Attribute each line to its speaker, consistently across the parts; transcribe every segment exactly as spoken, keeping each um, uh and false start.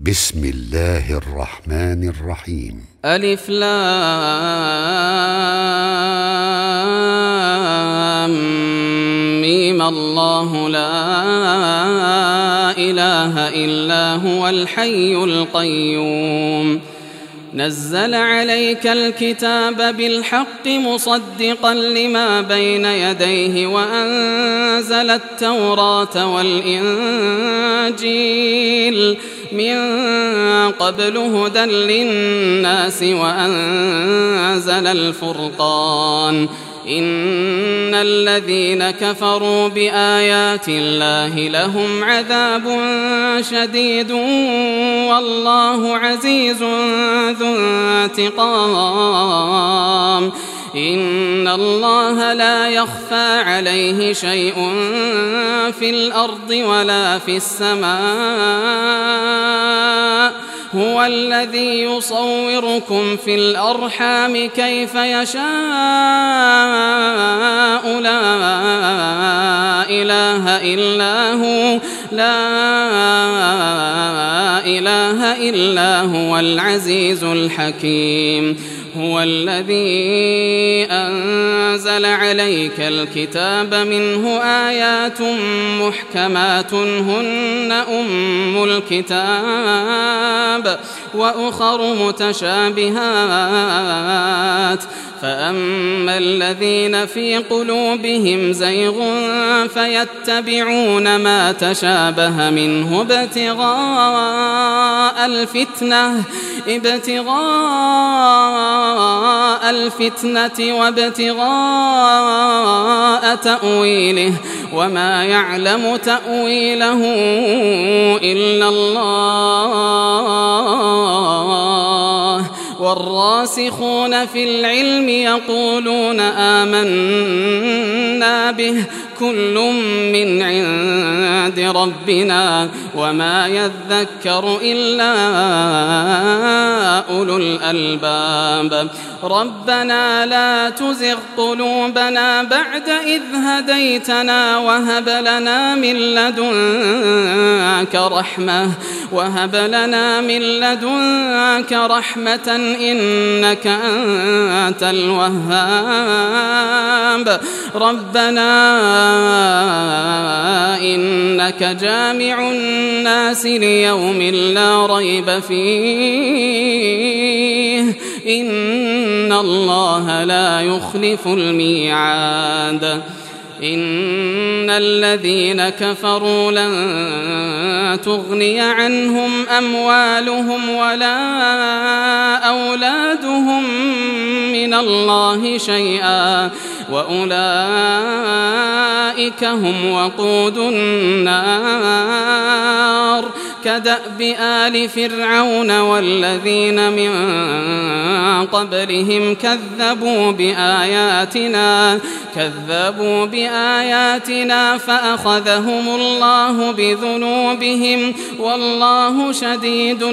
Speaker 1: بسم الله الرحمن الرحيم.
Speaker 2: ألف لام ميم. الله لا إله إلا هو الحي القيوم. نزل عليك الكتاب بالحق مصدقا لما بين يديه وأنزل التوراة والإنجيل من قبل هدى للناس وأنزل الفرقان. إن الذين كفروا بآيات الله لهم عذاب شديد والله عزيز ذو انتقام. إن الله لا يخفى عليه شيء في الأرض ولا في السماء. هو الذي يصوركم في الأرحام كيف يشاء. لا إله إلا هو لا إله إلا هو العزيز الحكيم. هو الذي أنزل عليك الكتاب منه آيات محكمات هن أم الكتاب وأخر متشابهات. فأما الذين في قلوبهم زيغ فيتبعون ما تشابه منه ابتغاء الفتنة ابتغاء الفتنة وابتغاء تأويله وما يعلم تأويله إلا الله. والراسخون في العلم يقولون آمنا به كل من عند ربنا وما يذكر إلا أولو الألباب. ربنا لا تزغ قلوبنا بعد إذ هديتنا وهب لنا من لدنك رحمة وهب لنا من لدنك رحمة إنك أنت الوهاب. ربنا إنك جامع الناس ليوم لا ريب فيه إن الله لا يخلف الميعاد. إن الذين كفروا لن تغني عنهم أموالهم ولا أولادهم من الله شيئا وأولئك هم وقود النار. كدأب آل فرعون والذين من قبلهم كذبوا بآياتنا كذبوا بآياتنا فأخذهم الله بذنوبهم والله شديد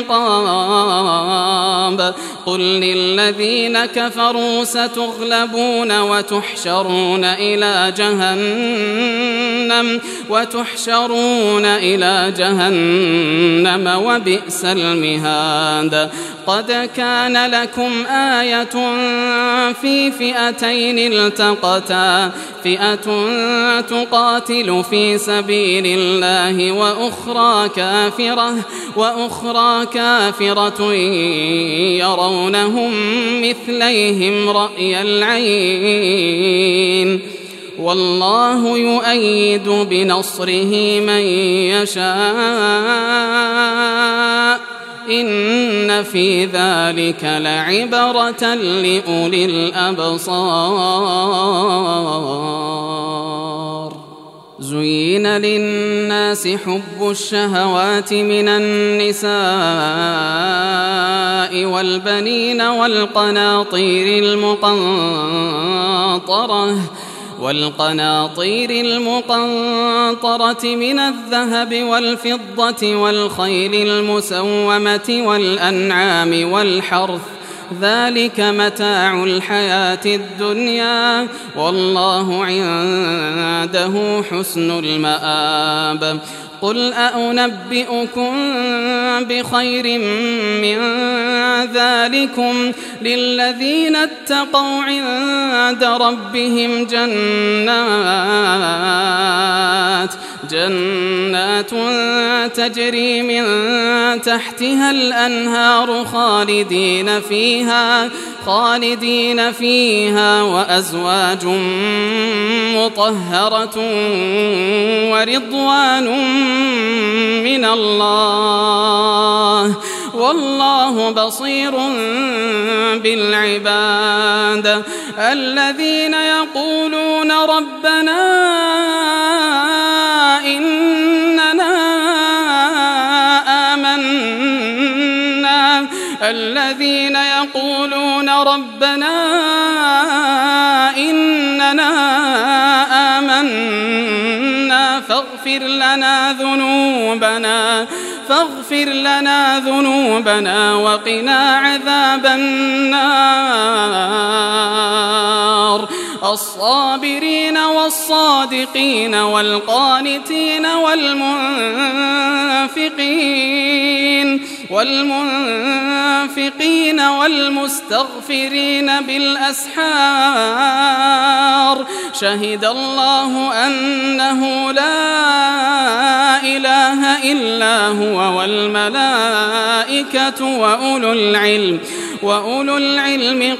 Speaker 2: العقاب. قل للذين كفروا ستغلبون وتحشرون إلى جهنم وتحشرون إلى جهنم وبئس المهاد. قد كان لكم آية في فئتين التقتا فئة تقاتل في سبيل الله وأخرى كافرة وأخرى كافرة يرونهم مثليهم رأي العين والله يؤيد بنصره من يشاء. إن في ذلك لعبرة لأولي الأبصار. زين للناس حب الشهوات من النساء والبنين والقناطير المقنطرة والقناطير المقنطرة من الذهب والفضة والخيل المسومة والأنعام والحرث ذلك متاع الحياة الدنيا والله عنده حسن المآب. قل أأنبئكم بخير من ذلكم للذين اتقوا عند ربهم جنات جنات تجري من تحتها الأنهار خالدين فيها خالدين فيها وأزواج مطهرة ورضوان من الله والله بصير بالعباد الذين يقولون ربنا إننا آمنا الذين يقولون ربنا إننا آمنا فاغفر لنا ذنوبنا فاغفر لنا ذنوبنا وقنا عذاب النار الصابرين والصادقين والقانتين والمنفقين والمنفقين والمستغفرين بالأسحار شهد الله أنه لا إله إلا هو والملائكة وأولو العلم وأولو العلم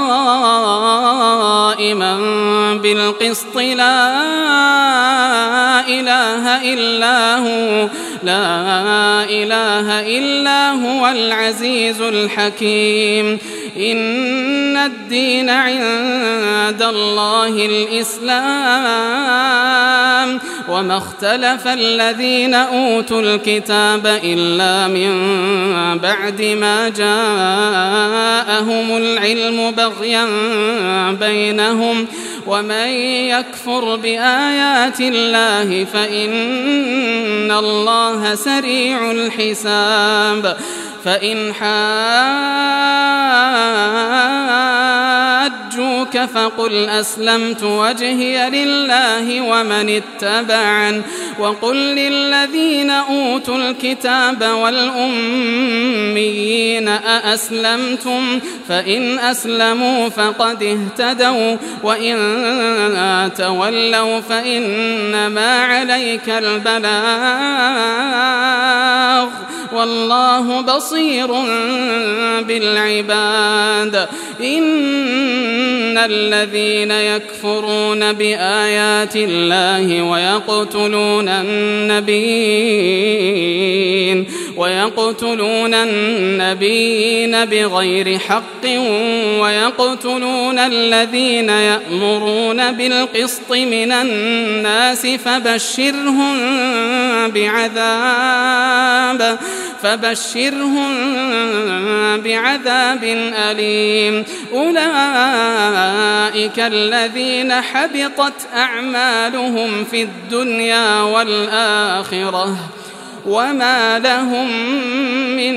Speaker 2: قائما بالقسط لا إله إلا هو لا إله إلا هو العزيز الحكيم إن الدين عند الله الإسلام وما اختلف الذين أوتوا الكتاب إلا من بعد ما جاءهم العلم بغيا بينهم ومن يكفر بآيات الله فإن الله سريع الحساب فإن حاجوك فقل أسلمت وجهي لله ومن اتبعن وقل للذين أوتوا الكتاب والأميين أأسلمتم فإن أسلموا فقد اهتدوا وإن تولوا فإنما عليك البلاغ والله بصير بالعباد إن الذين يكفرون بآيات الله ويقتلون النبيين ويقتلون النبيين بغير حق ويقتلون الذين يأمرون بالقسط من الناس فبشرهم بعذاب فبشرهم بعذاب أليم أولئك الذين حبطت أعمالهم في الدنيا والآخرة وما لهم من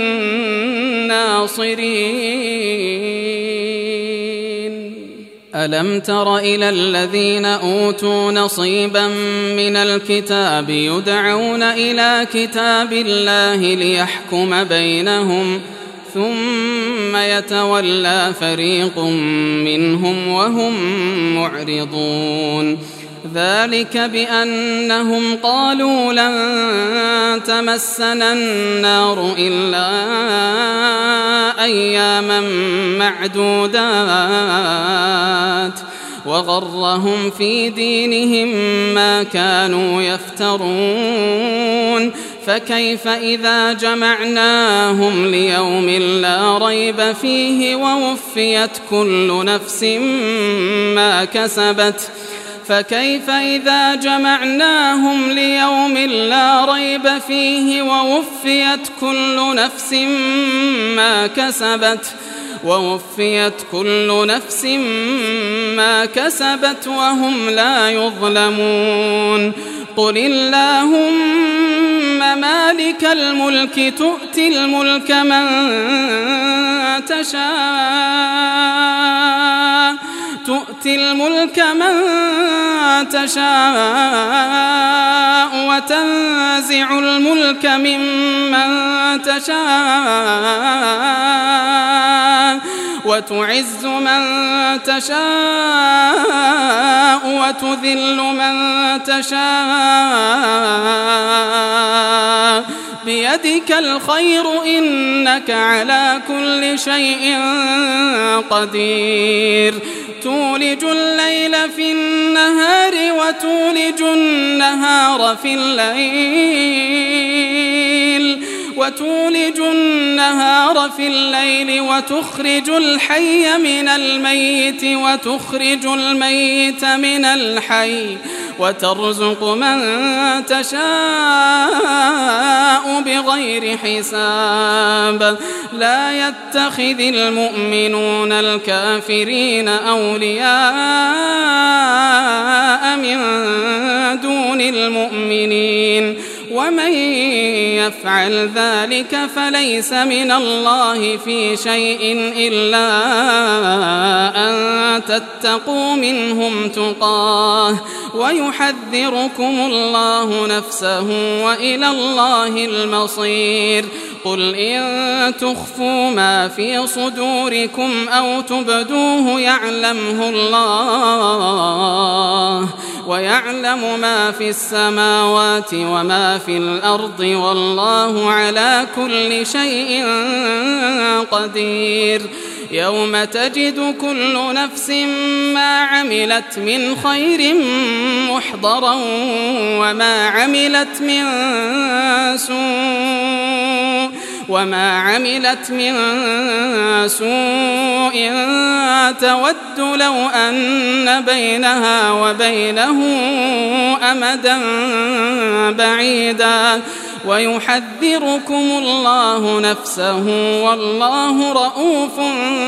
Speaker 2: ناصرين ألم تر إلى الذين أوتوا نصيبا من الكتاب يدعون إلى كتاب الله ليحكم بينهم ثم يتولى فريق منهم وهم معرضون ذلك بأنهم قالوا لن تمسنا النار إلا أياما معدودات وغرهم في دينهم ما كانوا يفترون فكيف إذا جمعناهم ليوم لا ريب فيه ووفيت كل نفس ما كسبت فكيف إذا جمعناهم ليوم لا ريب فيه ووفيت كل نفس ما كسبت ووفيت كل نفس ما كسبت وهم لا يظلمون قل اللهم مالك الملك تؤتي الملك من تشاء تؤتي تؤتي الملك من تشاء وتنزع الملك ممن تشاء وتعز من تشاء وتذل من تشاء بيدك الخير إنك على كل شيء قدير تولج الليل في النهار وتولج النهار في الليل وتولج النهار في الليل وتخرج الحي من الميت وتخرج الميت من الحي وترزق من تشاء بغير حساب لا يتخذ المؤمنون الكافرين أولياء من دون المؤمنين ومن يفعل ذلك فليس من الله في شيء إلا أن تتقوا منهم تقاه ويحذركم الله نفسه وإلى الله المصير قل إن تخفوا ما في صدوركم أو تبدوه يعلمه الله ويعلم ما في السماوات وما في الأرض والله على كل شيء قدير يوم تجد كل نفس ما عملت من خير محضرا وما عملت من سوء وما عملت من سوء تود لو أن بينها وبينه أمدا بعيدا ويحذركم الله نفسه والله رؤوف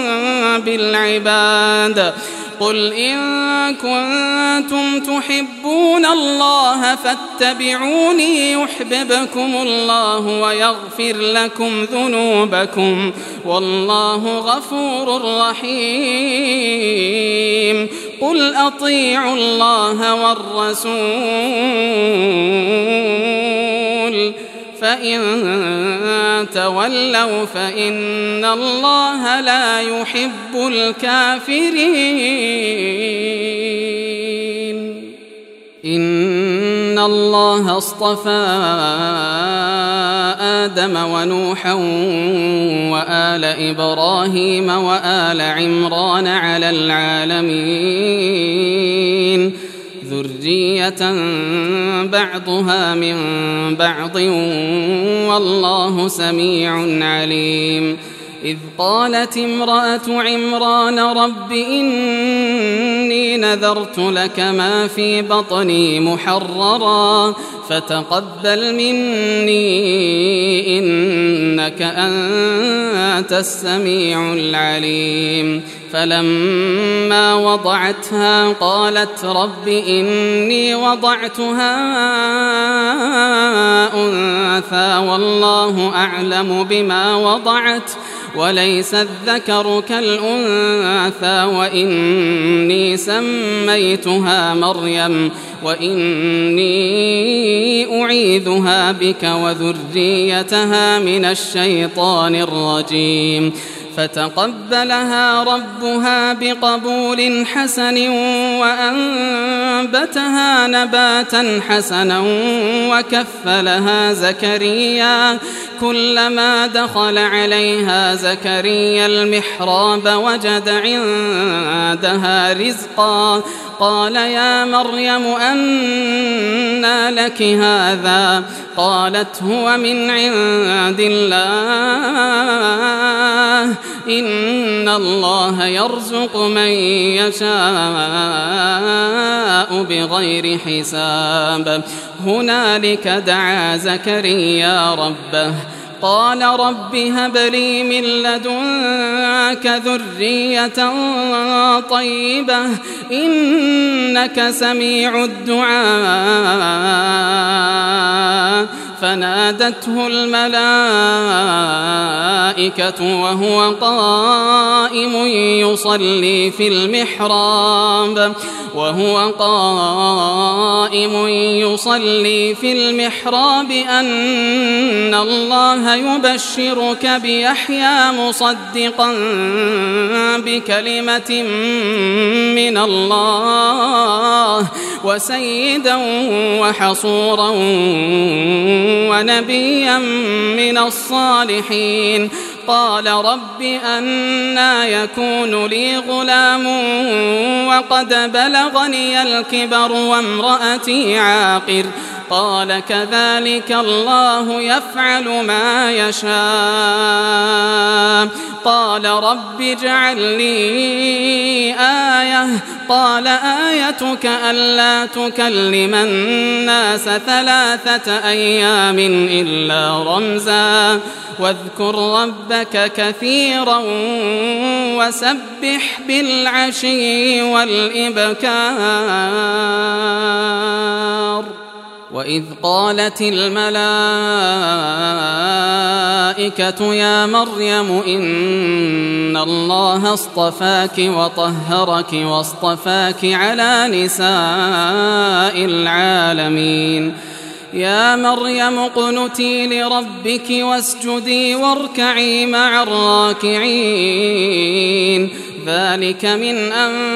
Speaker 2: بالعباد قل إن كنتم تحبون الله فاتبعوني يحببكم الله ويغفر لكم ذنوبكم والله غفور رحيم قل أطيعوا الله والرسول فإن تولوا فإن الله لا يحب الكافرين إن الله اصطفى آدم ونوحا وآل إبراهيم وآل عمران على العالمين ذرية بعضها من بعض والله سميع عليم إذ قالت امرأة عمران رب إني نذرت لك ما في بطني محررا فتقبل مني إنك أنت السميع العليم فلما وضعتها قالت رب إني وضعتها أنثى والله أعلم بما وضعت وليس الذكر كالأنثى وإني سميتها مريم وإني أعيذها بك وذريتها من الشيطان الرجيم فتقبلها ربها بقبول حسن وأنبتها نباتا حسنا وكفلها زكريا كلما دخل عليها زكريا المحراب وجد عندها رزقا قال يا مريم أنى لك هذا قالت هو من عند الله إن الله يرزق من يشاء بغير حساب هنالك دعا زكريا ربه قال رب هب لي من لدنك ذرية طيبة إنك سميع الدعاء فنادته الملائكة الملائكة وهو قائم يصلي في المحراب وهو قائم يصلي في المحراب أن الله يبشرك بيحيى مصدقا بكلمة من الله وسيدا وحصورا ونبيا من الصالحين. قال رب أنى يكون لي غلام وقد بلغني الكبر وامرأتي عاقر قال كذلك الله يفعل ما يشاء. قال رب اجعل لي آية قال آيتك ألا تكلم الناس ثلاثة أيام إلا رمزا واذكر ربك كثيرا وسبح بالعشي والإبكار. وإذ قالت الملائكة يا مريم إن الله اصطفاك وطهرك واصطفاك على نساء العالمين. يا مريم اقنتي لربك واسجدي واركعي مع الراكعين. ذلك من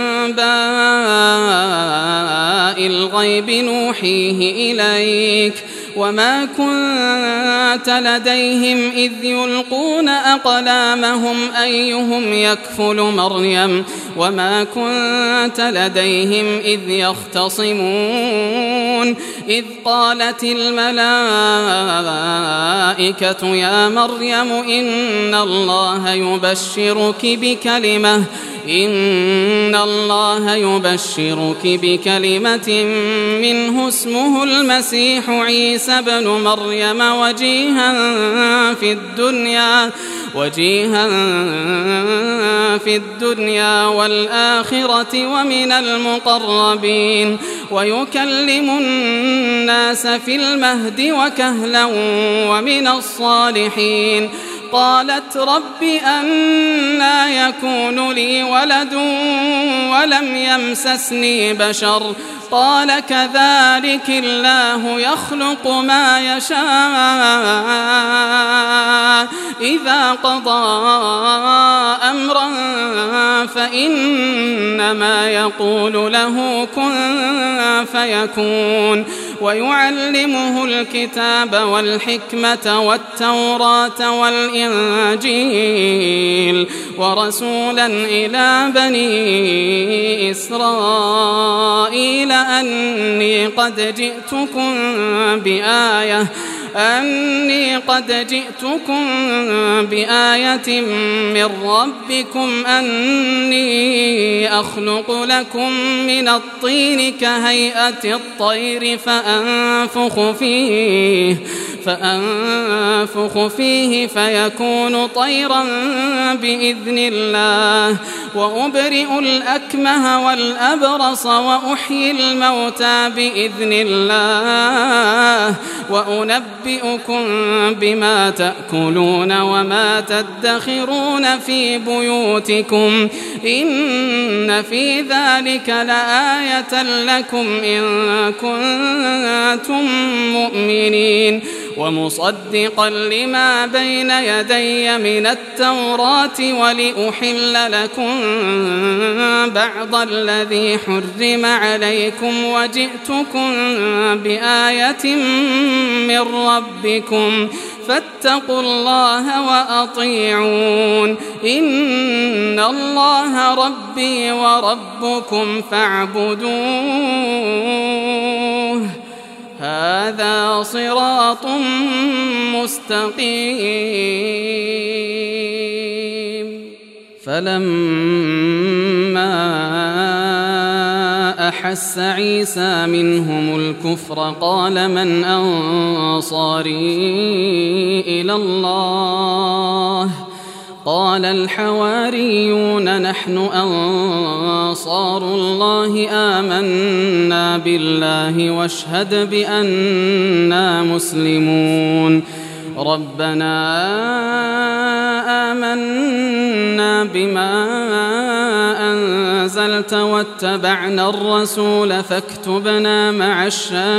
Speaker 2: أنباء الغيب نوحيه إليك وما كنت لديهم إذ يلقون أقلامهم أيهم يكفل مريم وما كنت لديهم إذ يختصمون. إذ قالت الملائكة يا مريم إن الله يبشرك بكلمة إن الله يبشرك بكلمة منه اسمه المسيح عيسى بن مريم وجيها في الدنيا وجيها في الدنيا والآخرة ومن المقربين ويكلم الناس في المهد وكهلا ومن الصالحين. قالت رب أنى يكون لي ولد ولم يمسسني بشر قال كذلك الله يخلق ما يشاء إذا قضى أمرا فإنما يقول له كن فيكون. ويعلمه الكتاب والحكمة والتوراة والإنجيل ورسولا إلى بني إسرائيل أني قد جئتكم بآية أني قد جئتكم بآية من ربكم أني أخلق لكم من الطين كهيئة الطير فأنفخ فيه فأنفخ فيه فيكون طيرا بإذن الله وأبرئ الأكمه والأبرص وأحيي الموتى بإذن الله وأنبئكم بما تأكلون وما تدخرون في بيوتكم إن في ذلك لآية لكم إن كنتم مؤمنين. ومصدقا لما بين يدي من التوراة ولأحل لكم بعض الذي حرم عليكم وجئتكم بآية من ربكم فاتقوا الله وأطيعون إن الله ربي وربكم فاعبدوه هذا صراط مستقيم. فلما أحس عيسى منهم الكفر قال من أنصاري إلى الله قال الحواريون نحن أنصار الله آمنا بالله واشهد بأننا مسلمون. ربنا بما أنزلت واتبعنا الرسول فاكتبنا مع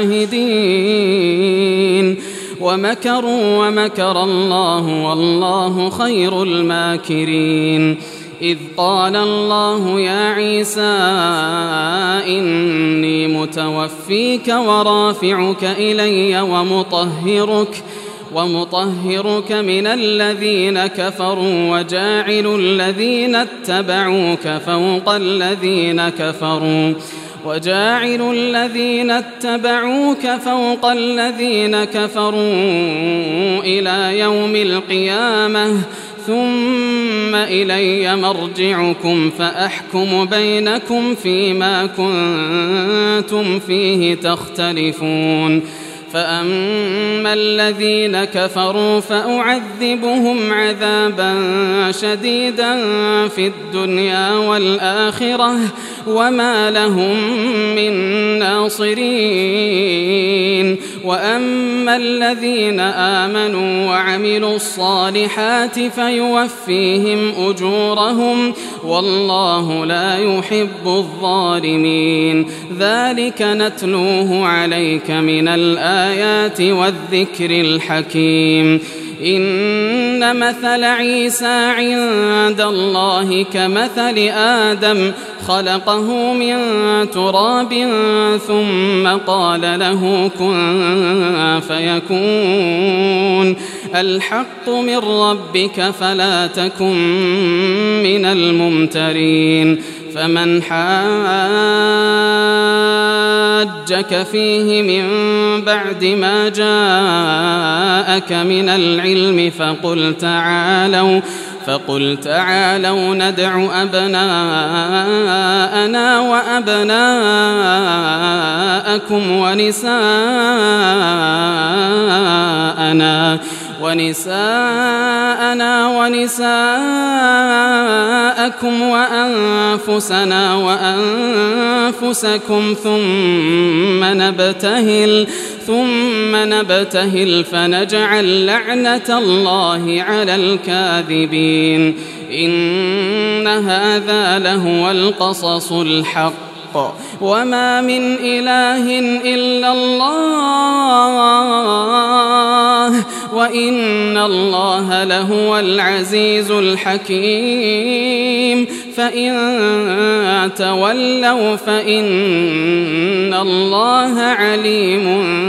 Speaker 2: الشاهدين ومكروا ومكر الله والله خير الماكرين إذ قال الله يا عيسى إني متوفيك ورافعك إلي ومطهرك ومطهرك من الذين كفروا وجاعل الذين اتبعوك فوق الذين كفروا وجاعل الذين اتبعوك فوق الذين كفروا إلى يوم القيامة ثم إلي مرجعكم فأحكم بينكم فيما كنتم فيه تختلفون فأما الذين كفروا فأعذبهم عذابا شديدا في الدنيا والآخرة وما لهم من ناصرين وأما الذين آمنوا وعملوا الصالحات فيوفيهم أجورهم والله لا يحب الظالمين ذلك نتلوه عليك من الآيات والذكر الحكيم إن مثل عيسى عند الله كمثل آدم خلقه من تراب ثم قال له كن فيكون الحق من ربك فلا تكن من الممترين فمن حاجك فيه من بعد ما جاءك من العلم فقل تعالوا فقل تعالوا ندع أبناءنا وأبناءكم ونساءنا ونساءنا ونساءكم وأنفسنا وأنفسكم ثم نبتهل ثم نبتهل فنجعل لعنة الله على الكاذبين إن هذا لهو القصص الحق وما من إله إلا الله وإن الله لهو العزيز الحكيم فإن تولوا فإن الله عليم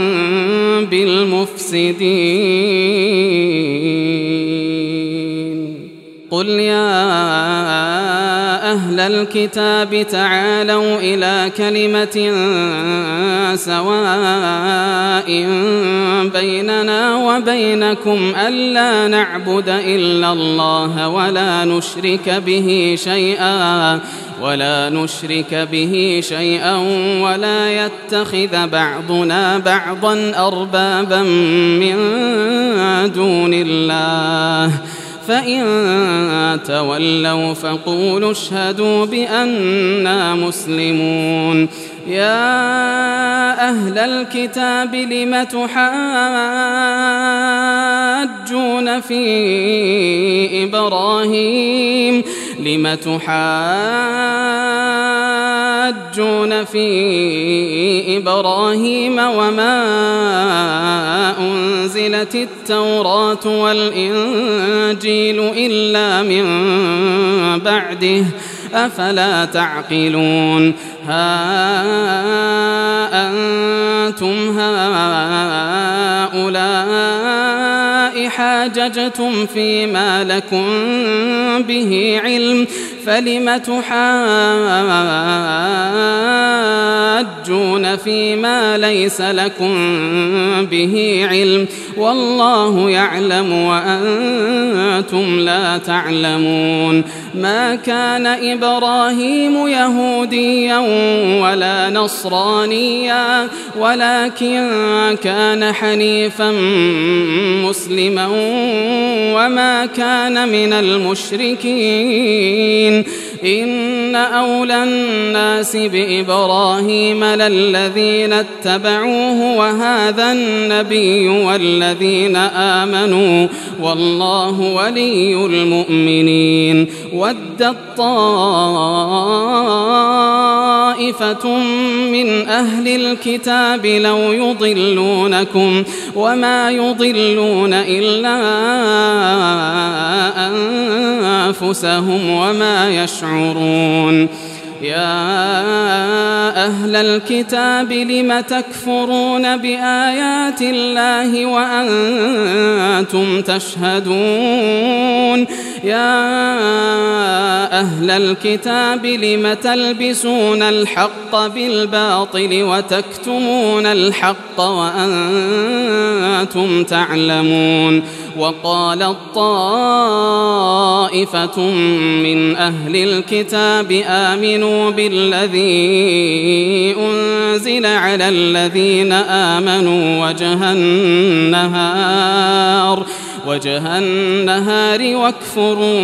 Speaker 2: بالمفسدين قل يا أهل الكتاب تعالوا إلى كلمة سواء بيننا وبينكم ألا نعبد إلا الله ولا نشرك به شيئا ولا نشرك به شيئا ولا يتخذ بعضنا بعضا أربابا من دون الله فإن تولوا فقولوا اشهدوا بأننا مسلمون يا أهل الكتاب لم تحاجون في إبراهيم لم تحاجون في إبراهيم وما أنزلت التوراة والإنجيل إلا من بعده أفلا تعقلون ها أنتم هؤلاء حاججتم فيما لكم به علم فلم تحاجون فيما ليس لكم به علم والله يعلم وأنتم لا تعلمون ما كان إبراهيم يهوديا ولا نصرانيا ولكن كان حنيفا مسلما وما كان من المشركين إن أولى الناس بإبراهيم للذين اتبعوه وهذا النبي والذين آمنوا والله ولي المؤمنين. ودت طائفة من أهل الكتاب لو يضلونكم وما يضلون إلا أنفسهم وما يشعرون. يا أهل الكتاب لم تكفرون بآيات الله وأنتم تشهدون. يا أهل الكتاب لم تلبسون الحق بالباطل وتكتمون الحق وأنتم تعلمون. وقالت طائفة من أهل الكتاب آمنوا بالذي أنزل على الذين آمنوا وجه النهار وجه النهار واكفروا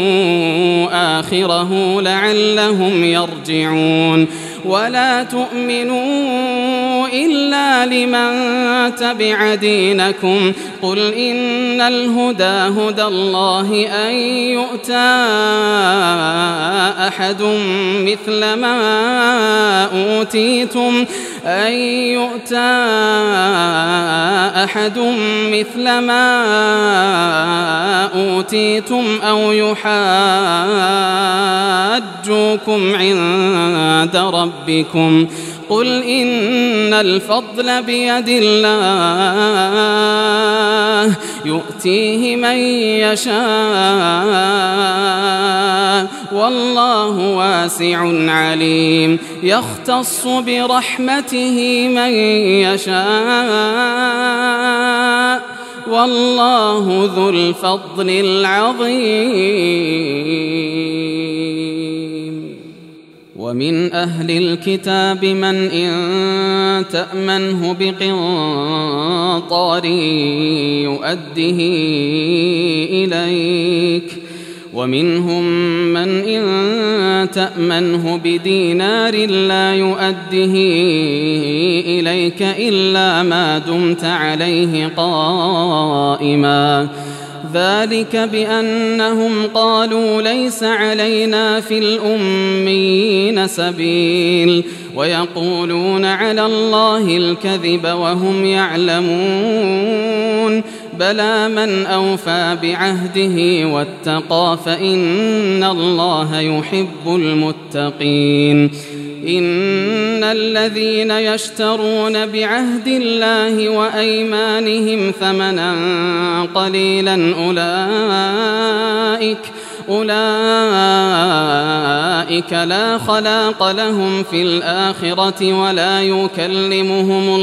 Speaker 2: آخره لعلهم يرجعون. ولا تؤمنوا إلا لمن تبع دينكم. قل إن الهدى هدى الله أن يؤتى أحد مثل ما أوتيتم أن يؤتى أحد مثل ما أوتيتم أو يحاجوكم عند ربكم. قل إن الفضل بيد الله يؤتيه من يشاء والله واسع عليم. يختص برحمته من يشاء والله ذو الفضل العظيم. ومن أهل الكتاب من إن تأمنه بقنطار يؤده إليك ومنهم من إن تأمنه بدينار لا يؤده إليك إلا ما دمت عليه قائما. ذلك بأنهم قالوا ليس علينا في الأميين سبيل ويقولون على الله الكذب وهم يعلمون. بلى من أوفى بعهده واتقى فإن الله يحب المتقين. إن الذين يشترون بعهد الله وأيمانهم ثمنا قليلا أولئك أولئك لا خلاق لهم في الآخرة ولا يكلمهم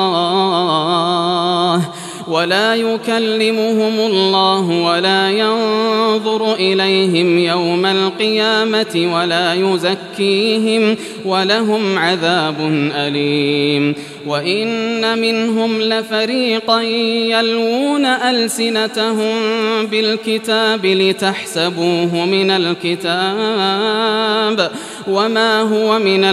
Speaker 2: الله ولا يكلمهم الله ولا ينظر إليهم يوم القيامة ولا يزكيهم ولهم عذاب أليم. وإن منهم لفريقا يلوون ألسنتهم بالكتاب لتحسبوه من الكتاب وما هو من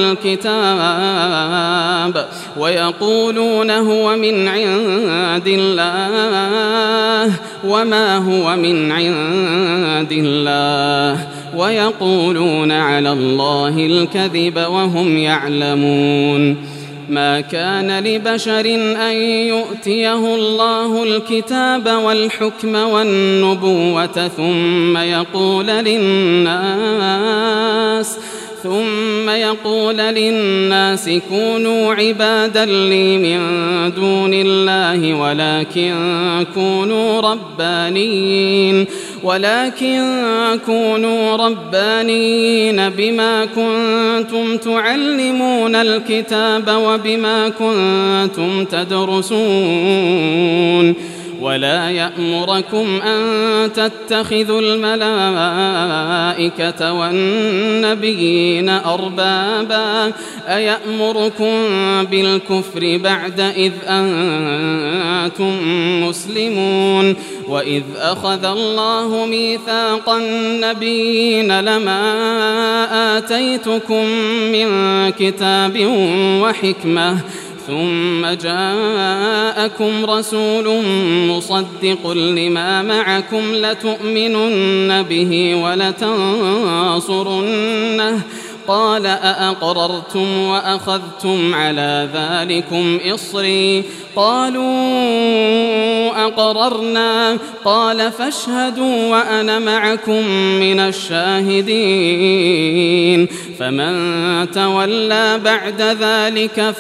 Speaker 2: الكتاب ويقولون هو من عند الله وما هو من عند الله ويقولون على الله الكذب وهم يعلمون. ما كان لبشر أن يؤتيه الله الكتاب والحكم والنبوة ثم يقول للناس ثم يقول للناس كونوا عبادا لي من دون الله ولكن كونوا ربانيين ولكن كونوا ربانيين بما كنتم تعلمون الكتاب وبما كنتم تدرسون. ولا يأمركم أن تتخذوا الملائكة والنبيين أربابا أيأمركم بالكفر بعد إذ أنتم مسلمون. وإذ أخذ الله ميثاق النبيين لما آتيتكم من كتاب وحكمة ثم جاءكم رسول مصدق لما معكم لتؤمنن به ولتنصرنه قال أأقررتم وأخذتم على ذلكم إصري قالوا أقررنا قال فاشهدوا وأنا معكم من الشاهدين فمن تولى بعد ذلك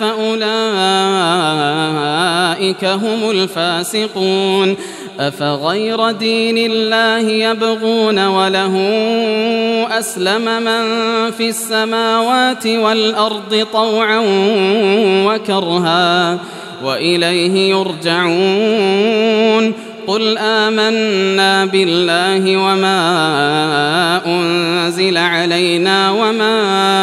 Speaker 2: فأولئك هم الفاسقون أفغير دين الله يبغون وله أسلم من في السماوات والأرض طوعا وكرها وإليه يرجعون قل آمنا بالله وما أنزل علينا وما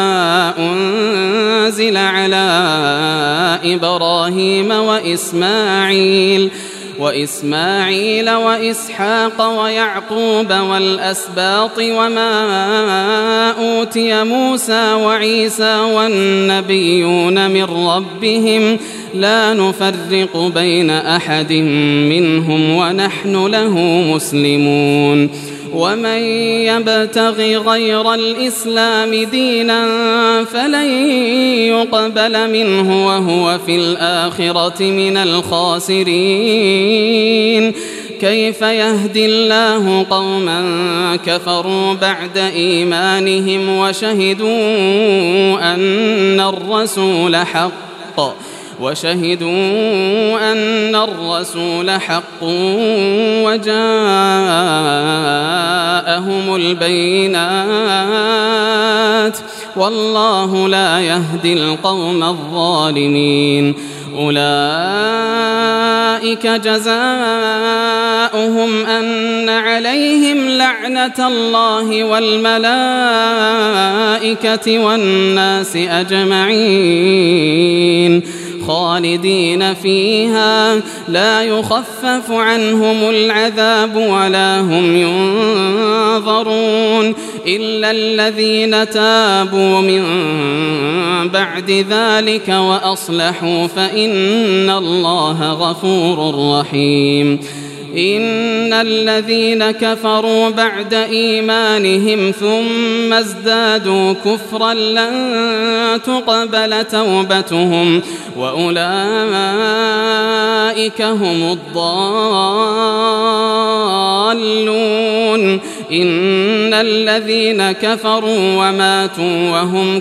Speaker 2: أنزل على إبراهيم وإسماعيل وإسماعيل وإسحاق ويعقوب والأسباط وما أوتي موسى وعيسى والنبيون من ربهم لا نفرق بين أحد منهم ونحن له مسلمون ومن يبتغ غير الإسلام دينا فلن يقبل منه وهو في الآخرة من الخاسرين كيف يهدي الله قوما كفروا بعد إيمانهم وشهدوا أن الرسول حق وشهدوا أن الرسول حق وجاءهم البينات والله لا يهدي القوم الظالمين أولئك جزاؤهم أن عليهم لعنة الله والملائكة والناس أجمعين خالدين فيها لا يخفف عنهم العذاب ولا هم ينظرون إلا الذين تابوا من بعد ذلك وأصلحوا فإن الله غفور رحيم إن الذين كفروا بعد إيمانهم ثم ازدادوا كفرا لن تقبل توبتهم وأولئك هم الضالون إن الذين كفروا وماتوا وهم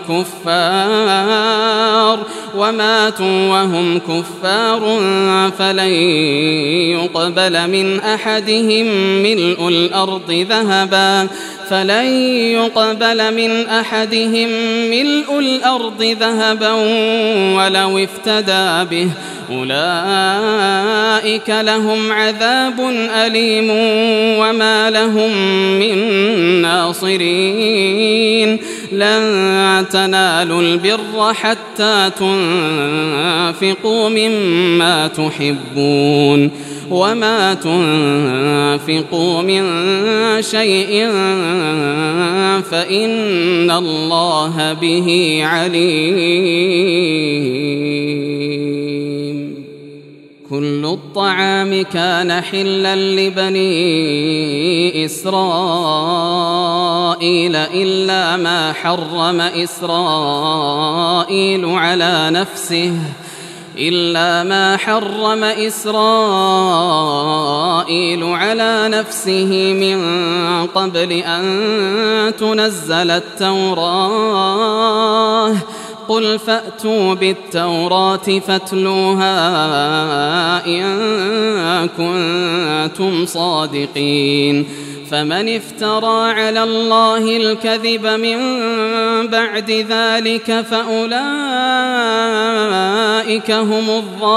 Speaker 2: كفار وماتوا وهم كفار فلن يقبل من أحدهم ملء الأرض ذهبا فلن يقبل من أحدهم ملء الأرض ذهبا ولو افتدى به أولئك لهم عذاب أليم وما لهم من ناصرين لن تنالوا البر حتى تنفقوا مما تحبون وما تنفقوا من شيء فإن الله به عليم كل الطعام كان حلا لبني إسرائيل إلا ما حرم إسرائيل على نفسه إلا ما حرم إسرائيل على نفسه من قبل أن تنزل التوراة قل فأتوا بالتوراة فاتلوها إن كنتم صادقين فمن افترى على الله الكذب من بعد ذلك فأولئك هم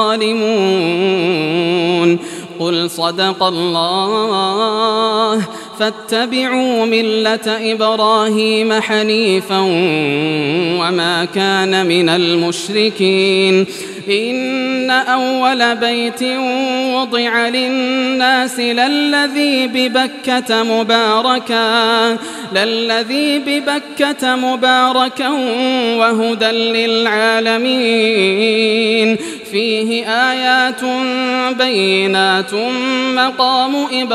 Speaker 2: الظالمون قل صدق الله فاتبعوا ملة إبراهيم حنيفا وما كان من المشركين إن أول بيت وضع للناس للذي ببكة مباركا للذي ببكة مباركا وهدى للعالمين فيه آيات بينات مقام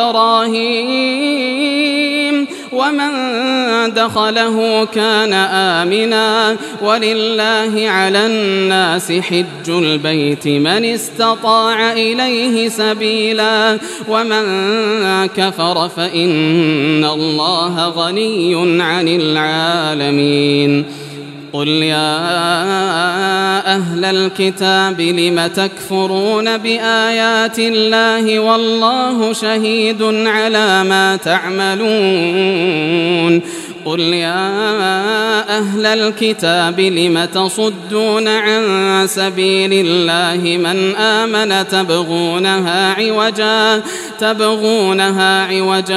Speaker 2: إبراهيم ومن دخله كان آمنا ولله على الناس حج البيت من استطاع إليه سبيلا ومن كفر فإن الله غني عن العالمين قل يا أهل الكتاب لم تكفرون بآيات الله والله شهيد على ما تعملون قل يا أهل الكتاب لم تصدون عن سبيل الله من آمن تبغونها عوجا تبغونها عوجا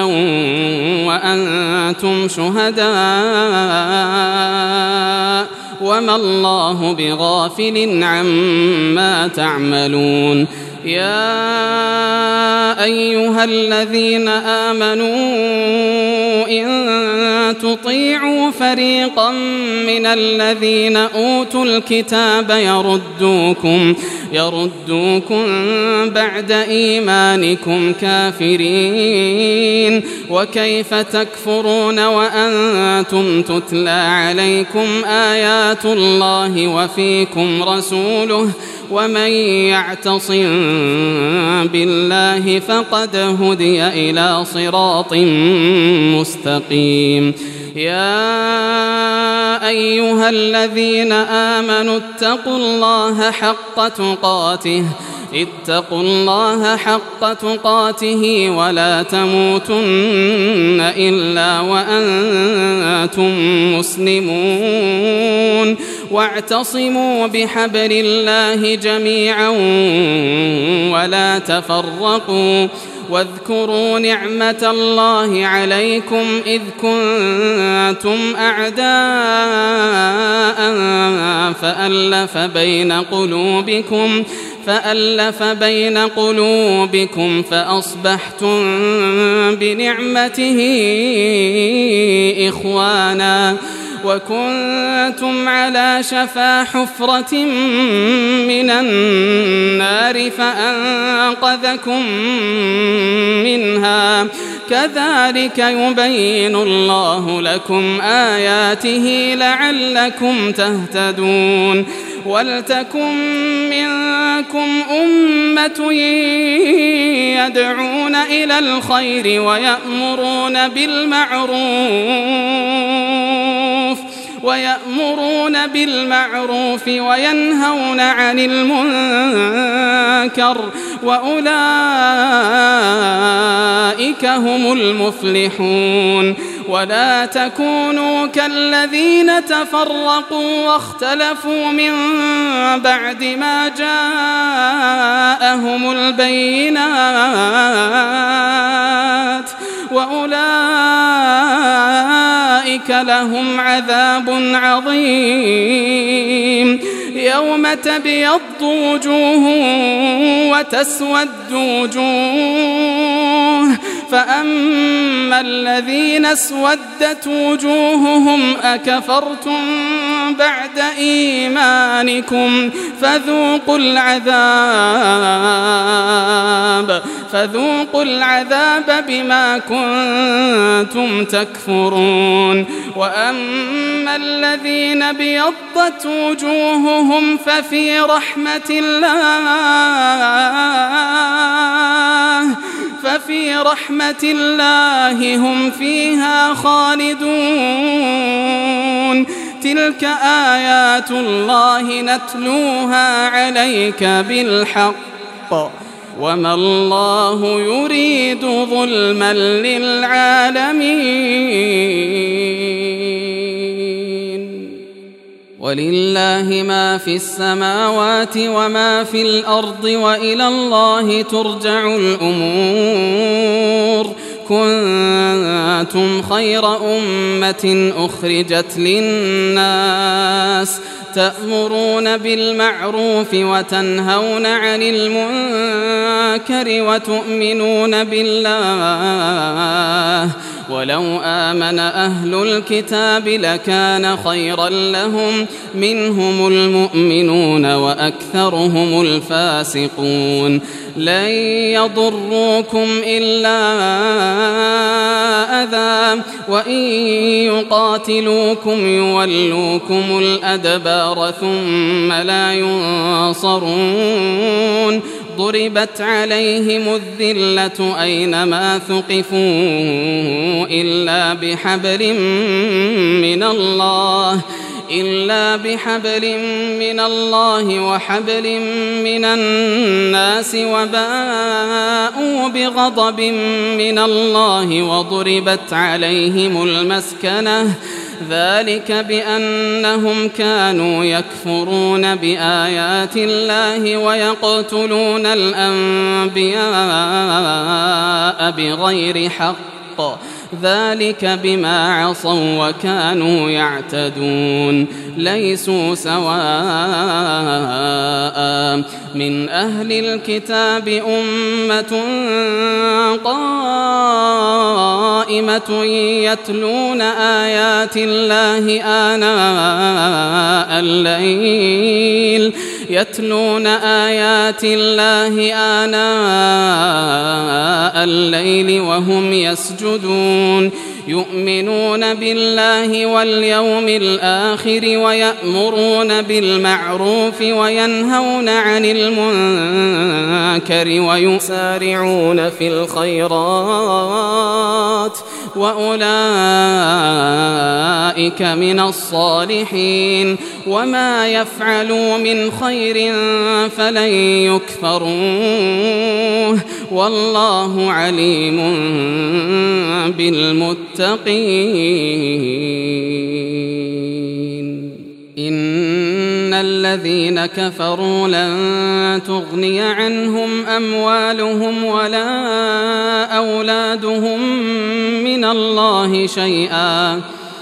Speaker 2: وأنتم شهداء وما الله بغافل عما تعملون يا أيها الذين آمنوا إن تطيعوا فريقا من الذين أوتوا الكتاب يردوكم يردوكم بعد إيمانكم كافرين وكيف تكفرون وأنتم تتلى عليكم آيات الله وفيكم رسوله ومن يعتصم بالله فقد هدي إلى صراط مستقيم يا أيها الذين آمنوا اتقوا الله حق تقاته اتقوا الله حق تقاته ولا تموتن إلا وأنتم مسلمون واعتصموا بحبل الله جميعا ولا تفرقوا واذكروا نعمة الله عليكم إذ كنتم أعداء فألف بين قلوبكم فألف بين قلوبكم فأصبحتم بنعمته إخوانا وكنتم على شفا حفرة من النار فأنقذكم منها كذلك يبين الله لكم آياته لعلكم تهتدون ولتكن منكم أمة يدعون إلى الخير ويأمرون بالمعروف ويأمرون بالمعروف وينهون عن المنكر وأولئك هم المفلحون ولا تكونوا كالذين تفرقوا واختلفوا من بعد ما جاءهم البينات وأولئك لهم عذاب عظيم يوم تبيض وجوه وتسود وجوه فأما الذين اسودت وجوههم أكفرتم بعد إيمانكم فذوقوا العذاب فذوقوا العذاب بما كنتم تكفرون وأما الذين بيضت وجوههم ففي رحمة الله ففي رحمة الله هم فيها خالدون تلك آيات الله نتلوها عليك بالحق وما الله يريد ظلما للعالمين ولله ما في السماوات وما في الأرض وإلى الله ترجع الأمور كنتم خير أمة أخرجت للناس تأمرون بالمعروف وتنهون عن المنكر وتؤمنون بالله ولو آمن أهل الكتاب لكان خيرا لهم منهم المؤمنون وأكثرهم الفاسقون لن يضروكم إلا أذى وإن يقاتلوكم يولوكم الأدبار ثم لا ينصرون ضربت عليهم الذلة أينما ثقفوا إلا بحبل من الله إلا بحبل من الله وحبل من الناس وباءوا بغضب من الله وضربت عليهم المسكنة ذلك بأنهم كانوا يكفرون بآيات الله ويقتلون الأنبياء بغير حق ذلك بما عصوا وكانوا يعتدون ليسوا سواء من أهل الكتاب أمة قائمة يتلون آيات الله آناء الليل يتلون آيات الله آناء الليل وهم يسجدون يؤمنون بالله واليوم الآخر ويأمرون بالمعروف وينهون عن المنكر ويسارعون في الخيرات وأولئك من الصالحين وما يفعلوا من خير فلن يكفروه والله عليم بالمتقين إن الذين كفروا لن تغني عنهم أموالهم ولا أولادهم من الله شيئا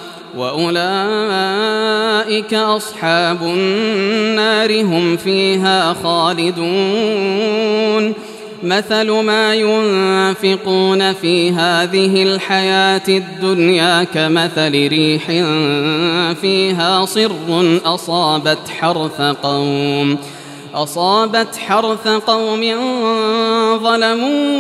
Speaker 2: وأولئك أصحاب النار هم فيها خالدون مثل ما ينفقون في هذه الحياة الدنيا كمثل ريح فيها صر أصابت حرث قوم أصابت حرث قوم ظلموا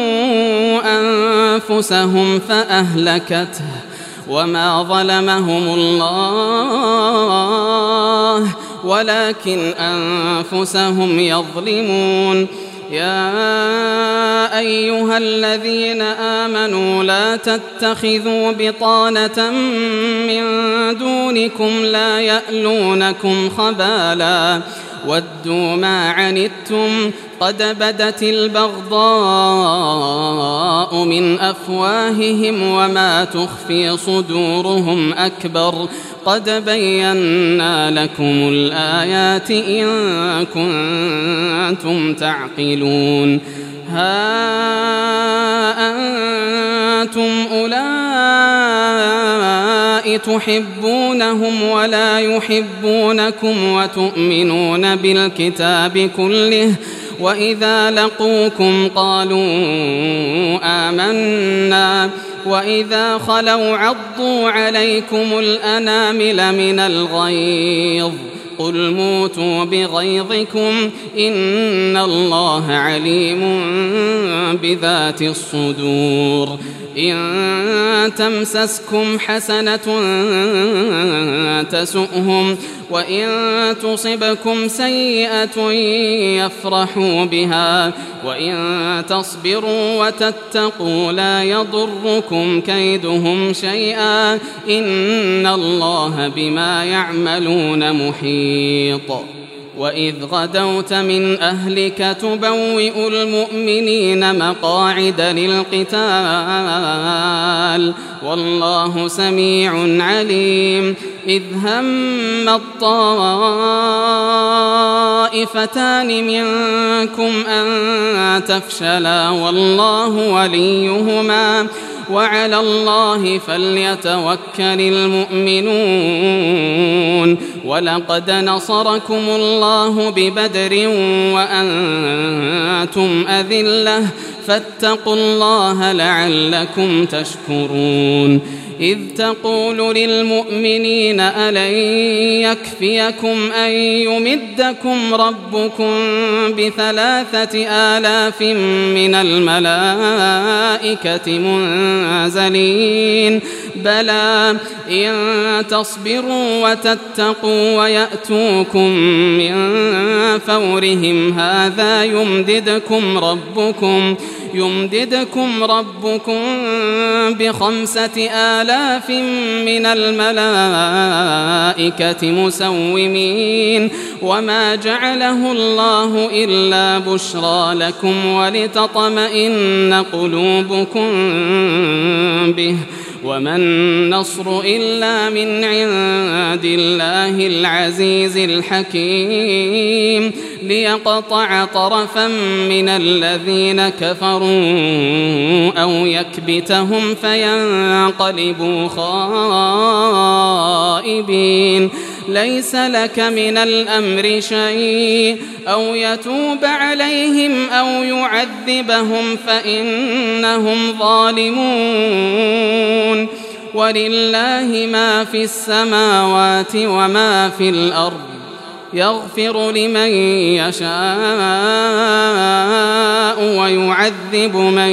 Speaker 2: أنفسهم فأهلكته وما ظلمهم الله ولكن أنفسهم يظلمون يا أيها الذين آمنوا لا تتخذوا بطانة من دونكم لا يألونكم خبالا ودوا ما عنتم قد بدت البغضاء من أفواههم وما تخفي صدورهم أكبر قد بينا لكم الآيات إن كنتم تعقلون ها أنتم أولئك تحبونهم ولا يحبونكم وتؤمنون بالكتاب كله وإذا لقوكم قالوا آمنا وإذا خلوا عضوا عليكم الأنامل من الغيظ قل موتوا بغيظكم إن الله عليم بذات الصدور إن تمسسكم حسنة تسؤهم وإن تصبكم سيئة يفرحوا بها وإن تصبروا وتتقوا لا يضركم كيدهم شيئا إن الله بما يعملون محيط وإذ غدوت من أهلك تبوئ المؤمنين مقاعد للقتال والله سميع عليم إذ هم الطائفتان منكم أن تفشلا والله وليهما وعلى الله فليتوكل المؤمنون. ولقد نصركم الله ببدر وأنتم أذلة فاتقوا الله لعلكم تشكرون. إذ تقول للمؤمنين ألن يكفيكم أن يمدكم ربكم بثلاثة آلاف من الملائكة منزلين بلى إن تصبروا وتتقوا ويأتوكم من فورهم هذا يمددكم ربكم يمددكم ربكم بخمسة آلاف من الملائكة مسومين وما جعله الله إلا بشرى لكم ولتطمئن قلوبكم به وما النصر إلا من عند الله العزيز الحكيم ليقطع طرفا من الذين كفروا أو يكبتهم فينقلبوا خائبين. ليس لك من الأمر شيء أو يتوب عليهم أو يعذبهم فإنهم ظالمون. ولله ما في السماوات وما في الأرض يغفر لمن يشاء ويعذب من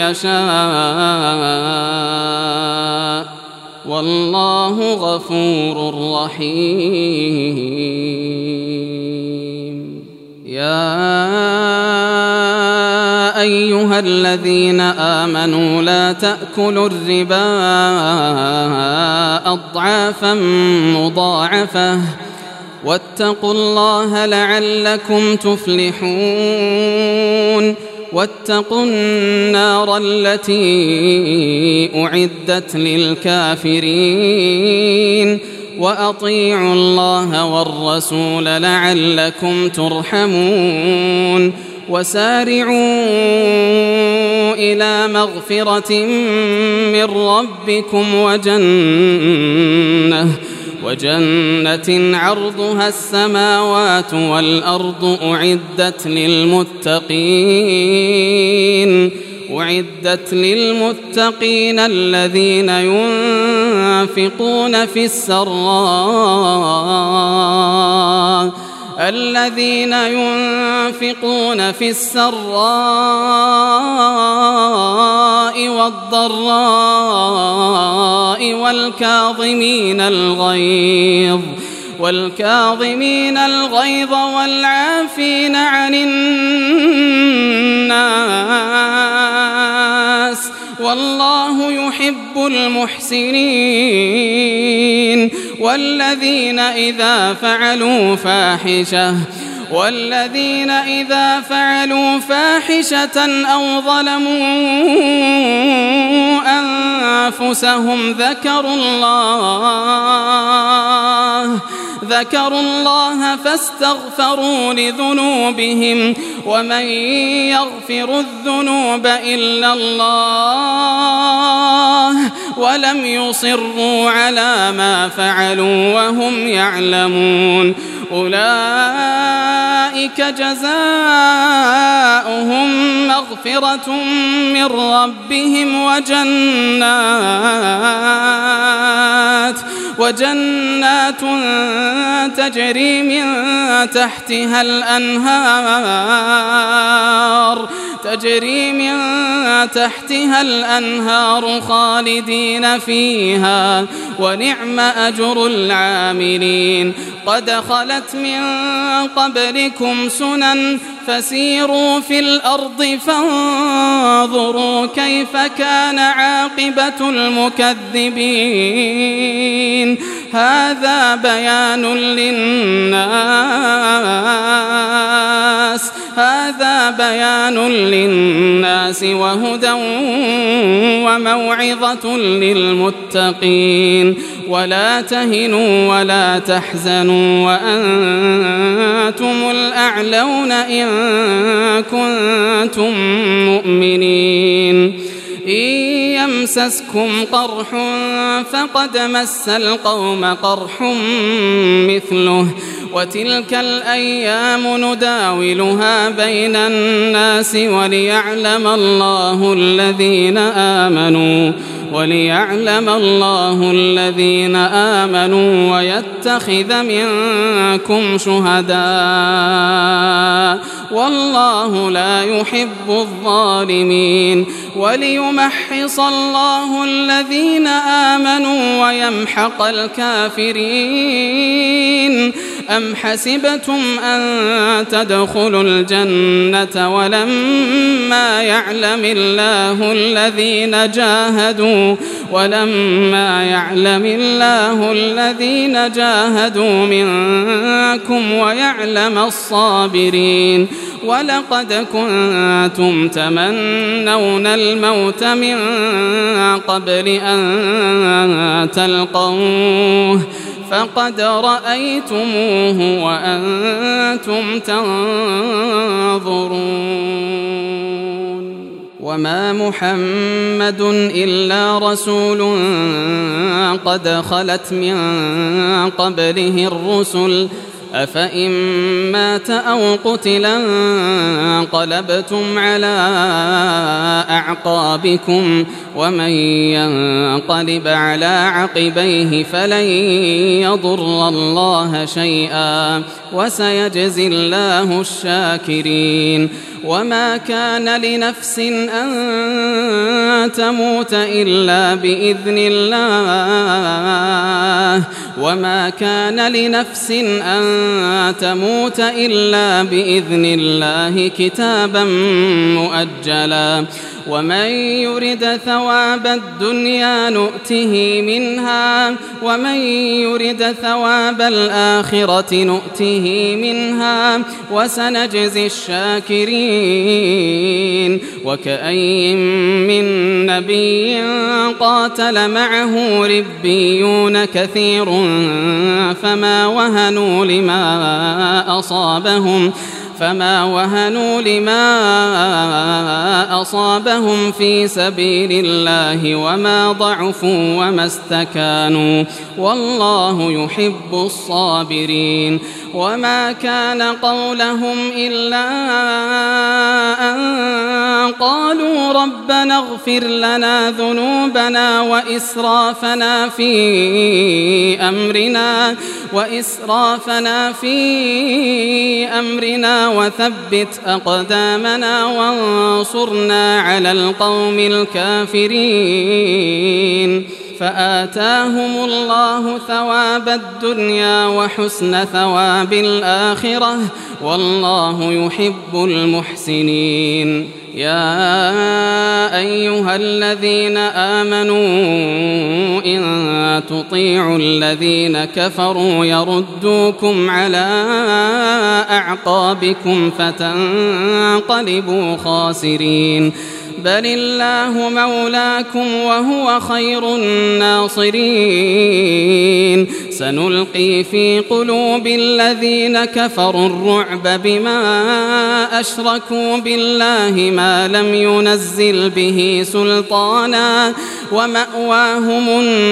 Speaker 2: يشاء والله غفور رحيم. يا أيها الذين آمنوا لا تأكلوا الربا أضعافا مضاعفة واتقوا الله لعلكم تفلحون. واتقوا النار التي أعدت للكافرين وأطيعوا الله والرسول لعلكم ترحمون. وسارعوا إلى مغفرة من ربكم وجنة وجنة عرضها السماوات والأرض أعدت للمتقين أعدت للمتقين الذين ينفقون في السراء الذين ينفقون في السراء والضراء والكاظمين الغيظ والكاظمين الغيظ والعافين عن الناس والله يحب المحسنين. والذين إذا فعلوا فاحشة والذين إذا فعلوا فاحشة أو ظلموا أنفسهم ذكروا الله ذكروا الله فاستغفروا لذنوبهم ومن يغفر الذنوب إلا الله ولم يصروا على ما فعلوا وهم يعلمون. أولئك جزاؤهم مغفرة من ربهم وجنات وجنات تجري من تحتها الأنهار تجري من تحتها الأنهار خالدين فيها ونعم أجر العاملين. قد خلت من قبلكم سنن فسيروا في الأرض فانظروا كيف كان عاقبة المكذبين. هذا بيان للناس هذا بيان للناس وهدى وموعظة للمتقين. ولا تهنوا ولا تحزنوا وأنتم الأعلون إن كنتم مؤمنين. إن يمسسكم قرح فقد مس القوم قرح مثله وتلك الأيام نداولها بين الناس وليعلم الله الذين آمنوا وليعلم الله الذين آمنوا ويتخذ منكم شهداء والله لا يحب الظالمين وليمحص الله الذين آمنوا ويمحق الكافرين أم حسبتم أن تدخلوا الجنة ولما يعلم الله الذين جاهدوا ولما يعلم الله الذين جاهدوا منكم ويعلم الصابرين ولقد كنتم تمنون الموت من قبل أن تلقوه فقد رأيتموه وأنتم تنظرون وما محمد إلا رسول قد خلت من قبله الرسل أفإن مات أو قتلا انقلبتم على أعقابكم ومن ينقلب على عقبيه فلن يضر الله شيئا وسيجزي الله الشاكرين وما كان لنفس أن تموت إلا بإذن الله وما كان لنفس أن تموت إلا بإذن الله كتابا مؤجلا ومن يرد ثواب الدنيا نؤته منها ومن يرد ثواب الآخرة نؤته منها وسنجزي الشاكرين وكأي من نبي قاتل معه ربيون كثير فما وهنوا لما أصابهم فما وهنوا لما أصابهم في سبيل الله وما ضعفوا وما استكانوا والله يحب الصابرين وما كان قولهم إلا أن قالوا ربنا اغفر لنا ذنوبنا وإسرافنا في أمرنا وإسرافنا في أمرنا وثبت أقدامنا وانصرنا على القوم الكافرين فآتاهم الله ثواب الدنيا وحسن ثواب الآخرة والله يحب المحسنين يا أيها الذين آمنوا إن تطيعوا الذين كفروا يردوكم على أعقابكم فتنقلبوا خاسرين بل الله مولاكم وهو خير الناصرين سنلقي في قلوب الذين كفروا الرعب بما أشركوا بالله ما لم ينزل به سلطانا ومأواهم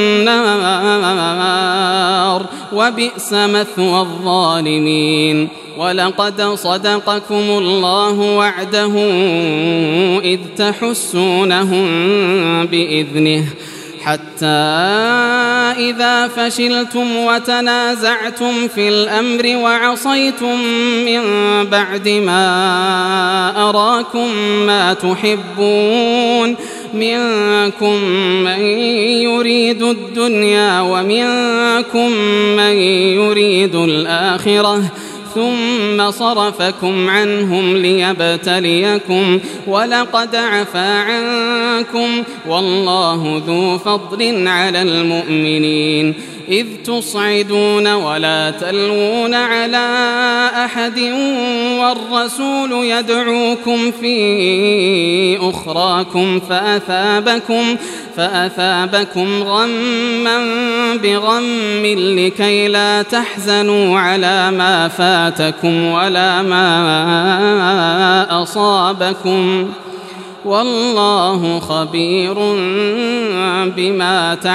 Speaker 2: النار وبئس مثوى الظالمين ولقد صدقكم الله وعده إذ تحسونهم بإذنه حتى إذا فشلتم وتنازعتم في الأمر وعصيتم من بعد ما أراكم ما تحبون منكم من يريد الدنيا ومنكم من يريد الآخرة ثم صرفكم عنهم ليبتليكم ولقد عفا عنكم والله ذو فضل على المؤمنين إذ تصعدون ولا تلوون على أحد والرسول يدعوكم في أخراكم فأثابكم فأثابكم غما بغم لكي لا تحزنوا على ما فاتكم ولا ما أصابكم والله خبير بما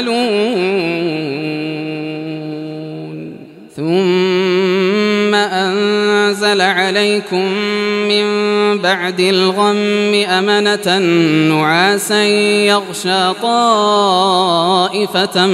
Speaker 2: تعملون. ثم أنزل عليكم من بعد الغم أمنة نعاسا يغشى طائفة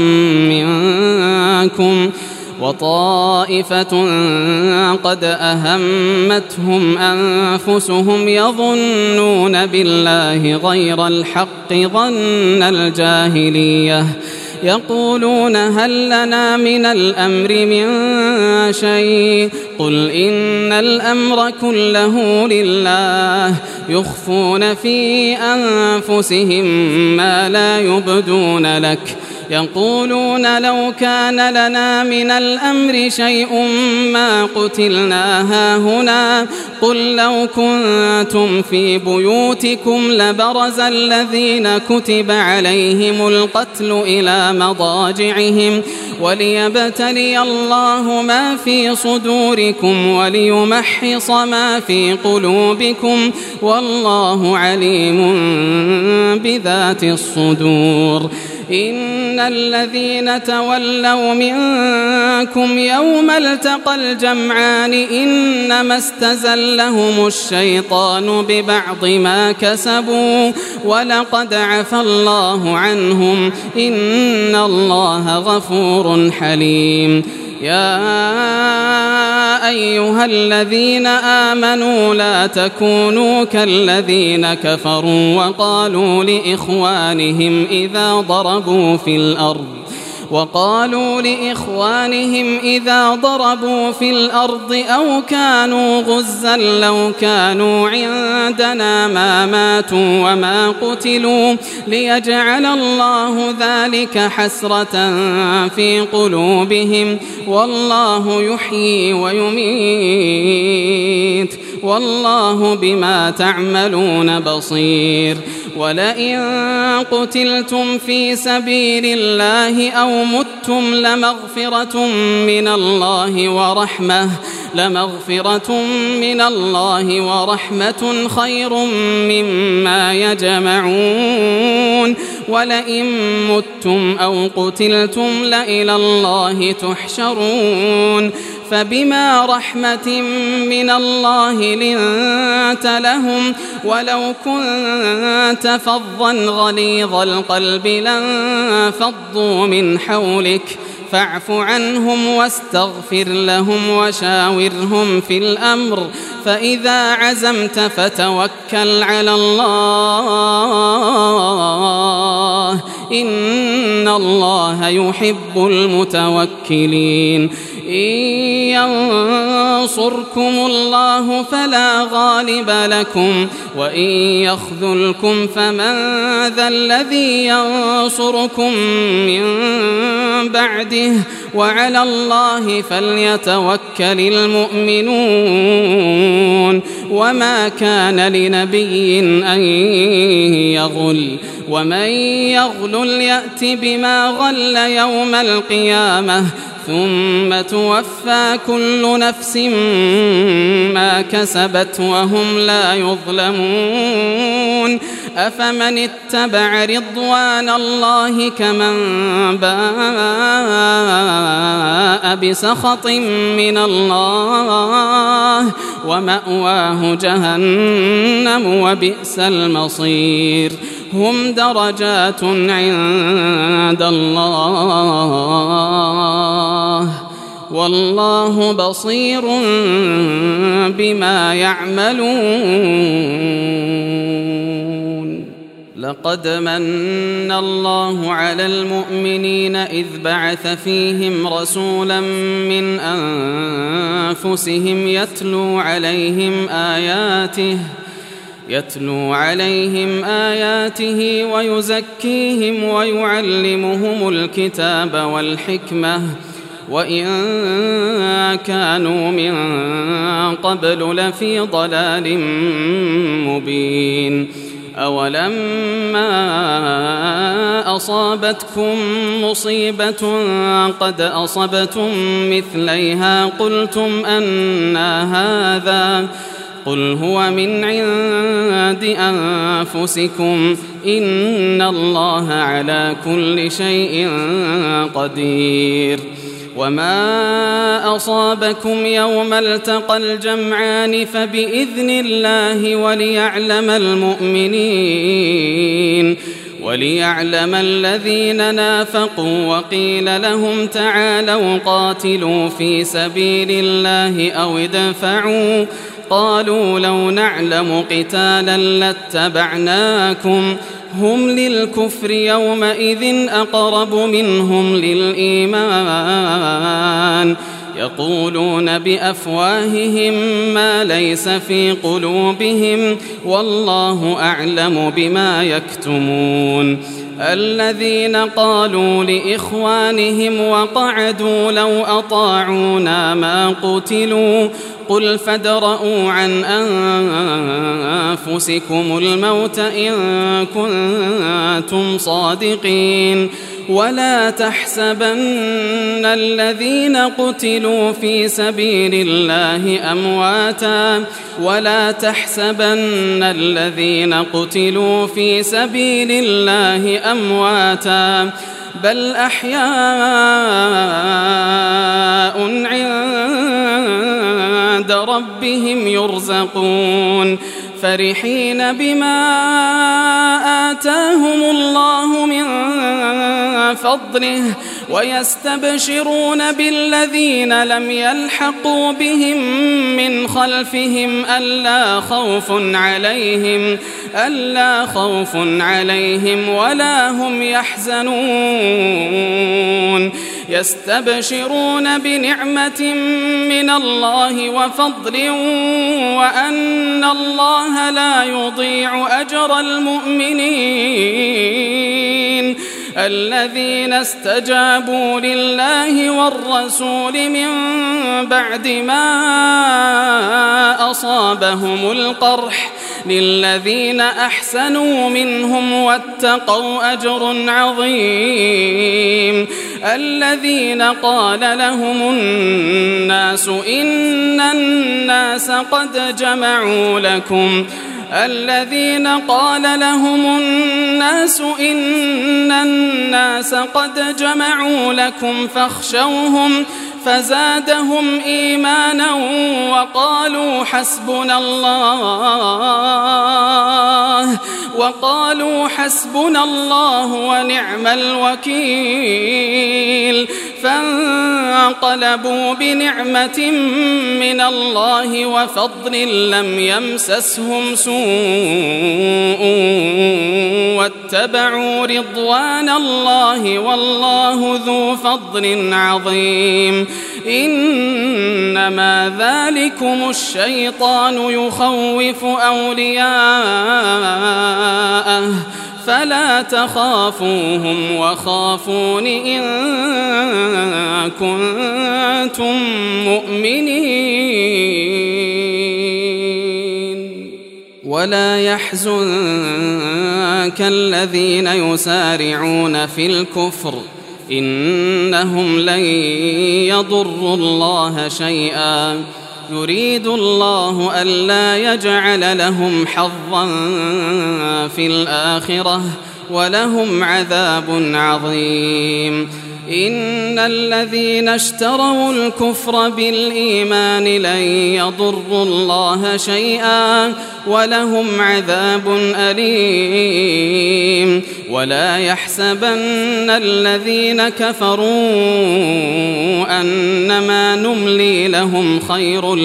Speaker 2: منكم وطائفة قد أهمتهم أنفسهم يظنون بالله غير الحق ظن الجاهلية يقولون هل لنا من الأمر من شيء قل إن الأمر كله لله يخفون في أنفسهم ما لا يبدون لك يقولون لو كان لنا من الأمر شيء ما قتلنا هاهنا قل لو كنتم في بيوتكم لبرز الذين كتب عليهم القتل إلى مضاجعهم وليبتلي الله ما في صدوركم وليمحص ما في قلوبكم والله عليم بذات الصدور. إن الذين تولوا منكم يوم التقى الجمعان إنما استزلهم الشيطان ببعض ما كسبوا ولقد عفى الله عنهم إن الله غفور حليم. يا أيها الذين آمنوا لا تكونوا كالذين كفروا وقالوا لإخوانهم إذا ضربوا في الأرض وقالوا لإخوانهم إذا ضربوا في الأرض أو كانوا غزا لو كانوا عندنا ما ماتوا وما قتلوا ليجعل الله ذلك حسرة في قلوبهم والله يحيي ويميت والله بما تعملون بصير. ولئن قتلتم في سبيل الله أو متم لمغفرة من الله ورحمة لمغفرة من الله ورحمة خير مما يجمعون. ولئن متم أو قتلتم لإلى الله تحشرون. فبما رحمة من الله لنت لهم ولو كنت فظا غليظ القلب لانفضوا من حولك فاعف عنهم واستغفر لهم وشاورهم في الأمر فإذا عزمت فتوكل على الله إن الله يحب المتوكلين. إن ينصركم الله فلا غالب لكم وإن يخذلكم فمن ذا الذي ينصركم من بعده وعلى الله فليتوكل المؤمنون. وما كان لنبي أن يغل ومن يغل يأت بما غل يوم القيامة ثم توفى كل نفس ما كسبت وهم لا يظلمون. أفمن اتبع رضوان الله كمن باء بسخط من الله ومأواه جهنم وبئس المصير. هم درجات عند الله والله بصير بما يعملون. لقد من الله على المؤمنين إذ بعث فيهم رسولا من أنفسهم يتلو عليهم آياته يتلو عليهم آياته ويزكيهم ويعلمهم الكتاب والحكمة وإن كانوا من قبل لفي ضلال مبين. أولما أصابتكم مصيبة قد أصبتم مثليها قلتم أنى هذا قل هو من عند أنفسكم إن الله على كل شيء قدير. وما أصابكم يوم التقى الجمعان فبإذن الله وليعلم المؤمنين وليعلم الذين نافقوا. وقيل لهم تعالوا قاتلوا في سبيل الله أو ادفعوا قالوا لو نعلم قتالا لاتبعناكم هم للكفر يومئذ أقرب منهم للإيمان يقولون بأفواههم ما ليس في قلوبهم والله أعلم بما يكتمون. الذين قالوا لإخوانهم وقعدوا لو أطاعونا ما قتلوا قل فادرءوا عن أنفسكم الموت إن كنتم صادقين. ولا تحسبن الذين قتلوا في سبيل الله أمواتا ولا تحسبن الذين قتلوا في سبيل الله أمواتا بل أحياء عند ربهم يرزقون فرحين بما آتاهم الله من فضله ويستبشرون بالذين لم يلحقوا بهم من خلفهم ألا خوف عليهم ألا خوف عليهم ولا هم يحزنون يستبشرون بنعمة من الله وفضل وأن الله لا يضيع أجر المؤمنين الذين استجابوا لله والرسول من بعد ما أصابهم القرح للذين أحسنوا منهم واتقوا أجر عظيم. الذين قال لهم الناس إن الناس قد جمعوا لكم الذين قال لهم الناس إن الناس قد جمعوا لكم فاخشوهم فزادهم إيمانا وقالوا حسبنا الله وقالوا حسبنا الله ونعم الوكيل فانقلبوا بنعمة من الله وفضل لم يمسسهم سوء واتبعوا رضوان الله والله ذو فضل عظيم. إنما ذلكم الشيطان يخوف أولياءه فلا تخافوهم وخافون إن كنتم مؤمنين. ولا يحزنك الذين يسارعون في الكفر إنهم لن يضروا الله شيئا يريد الله ألا يجعل لهم حظا في الآخرة ولهم عذاب عظيم. إن الذين اشتروا الكفر بالإيمان لن يضروا الله شيئا ولهم عذاب أليم. ولا يحسبن الذين كفروا أنما نملي لهم خير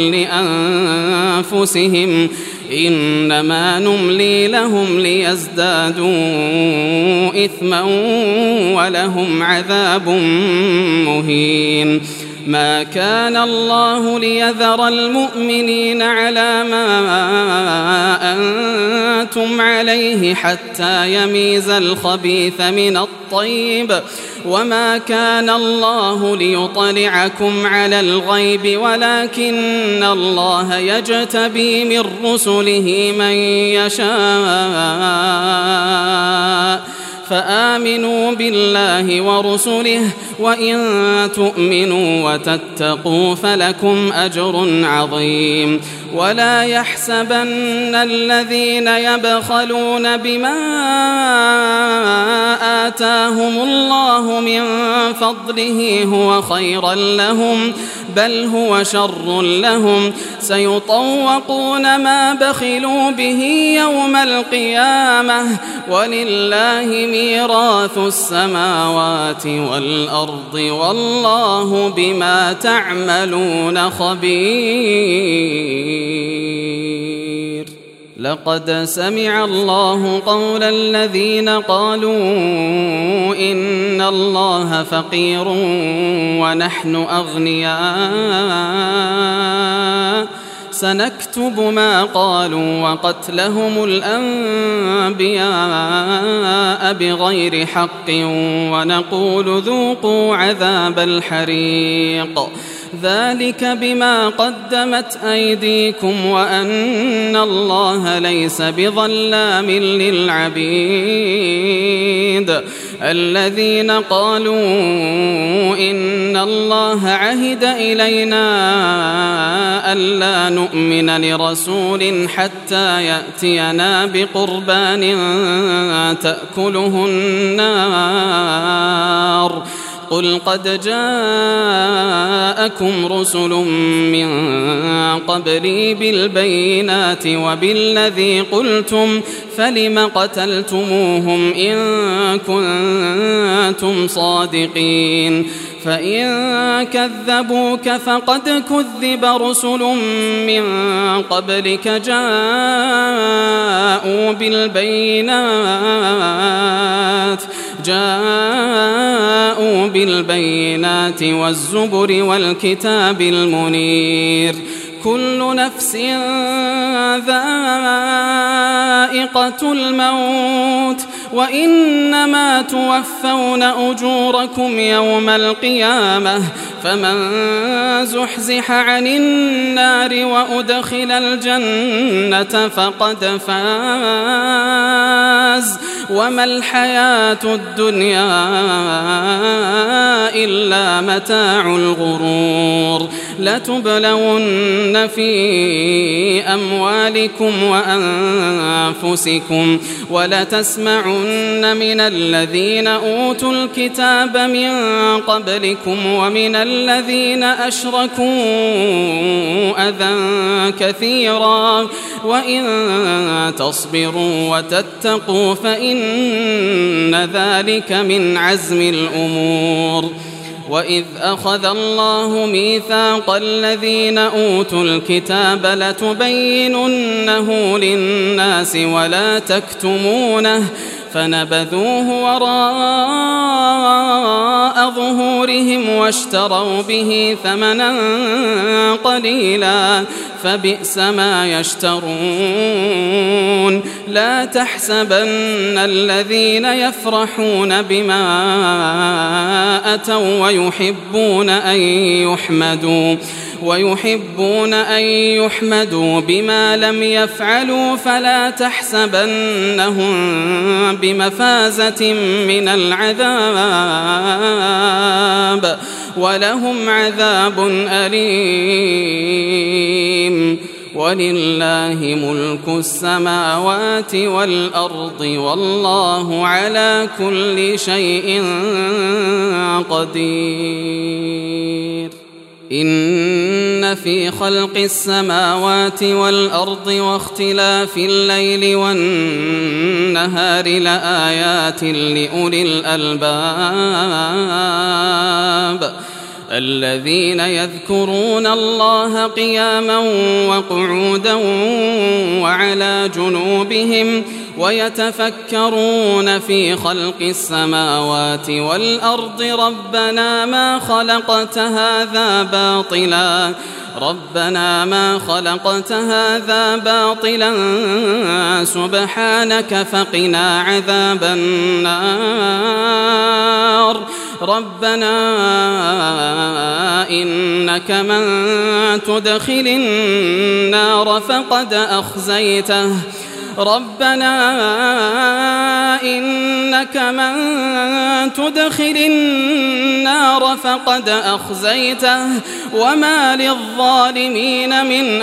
Speaker 2: لأنفسهم إنما نملي لهم ليزدادوا إثما ولهم عذاب مهين. ما كان الله ليذر المؤمنين على ما أنتم عليه حتى يميز الخبيث من الطيب وما كان الله ليطلعكم على الغيب ولكن الله يجتبي من رسله من يشاء فآمنوا بالله ورسله وإن تؤمنوا وتتقوا فلكم أجر عظيم. ولا يحسبن الذين يبخلون بما آتاهم الله من فضله هو خيرا لهم بل هو شر لهم سيطوقون ما بخلوا به يوم القيامة ولله ميراث السماوات والأرض والله بما تعملون خبير. لقد سمع الله قول الذين قالوا إن الله فقير ونحن أغنياء سنكتب ما قالوا وقتلهم الأنبياء بغير حق ونقول ذوقوا عذاب الحريق ذلك بما قدمت أيديكم وأن الله ليس بظلام للعبيد. الذين قالوا إن الله عهد إلينا ألا نؤمن لرسول حتى يأتينا بقربان تأكله النار قل قد جاءكم رسل من قبلي بالبينات وبالذي قلتم فلم قتلتموهم إن كنتم صادقين فإن كذبوك فقد كذب رسل من قبلك جاءوا بالبينات جاءوا بالبينات والزبر والكتاب المنير كل نفس ذائقة الموت وإنما توفون أجوركم يوم القيامة فمن زحزح عن النار وأدخل الجنة فقد فاز وما الحياة الدنيا إلا متاع الغرور. لتبلون في أموالكم وأنفسكم ولتسمعن من الذين أوتوا الكتاب من قبلكم ومن الذين أشركوا أذى كثيرا وإن تصبروا وتتقوا فإن ذلك من عزم الأمور. وإذ أخذ الله ميثاق الذين أوتوا الكتاب لتبيننه للناس ولا تكتمونه فنبذوه وراء ظهورهم واشتروا به ثمنا قليلا فبئس ما يشترون. لا تحسبن الذين يفرحون بما أتوا ويحبون أن يحمدوا ويحبون أن يحمدوا بما لم يفعلوا فلا تحسبنهم بمفازة من العذاب ولهم عذاب أليم. ولله ملك السماوات والأرض والله على كل شيء قدير. إن في خلق السماوات والأرض واختلاف الليل والنهار لآيات لأولي الألباب الذين يذكرون الله قياما وقعودا وعلى جنوبهم ويتفكرون في خلق السماوات والأرض ربنا ما خلقت هذا باطلا ربنا ما خلقت هذا باطلا سبحانك فقنا عذاب النار. ربنا إنك من تدخل النار فقد أخزيته ربنا إنك من تدخل النار فقد أخزيته وما للظالمين من